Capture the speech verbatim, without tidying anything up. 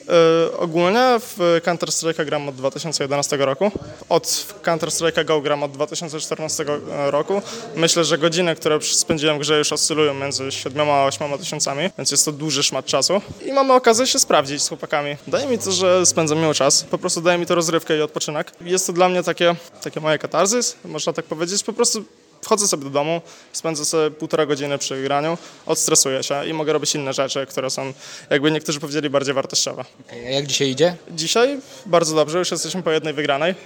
Yy, ogólnie w Counter-Strike'a gram od dwa tysiące jedenastego roku. Od Counter-Strike'a Go gram od dwa tysiące czternastego roku. Myślę, że godziny, które spędziłem w grze, już oscylują między siedmioma a ośmioma tysiącami, więc jest to duży szmat czasu. I mamy okazję się sprawdzić z chłopakami. Daje mi to, że spędzam miło czas. Po prostu daje mi to rozrywkę i odpoczynek. Jest to dla mnie takie, takie moje katarzys, można tak powiedzieć. Po prostu wchodzę sobie do domu, spędzę sobie półtora godziny przy graniu, odstresuję się i mogę robić inne rzeczy, które są, jakby niektórzy powiedzieli, bardziej wartościowe. Okay, a jak dzisiaj idzie? Dzisiaj bardzo dobrze, już jesteśmy po jednej wygranej.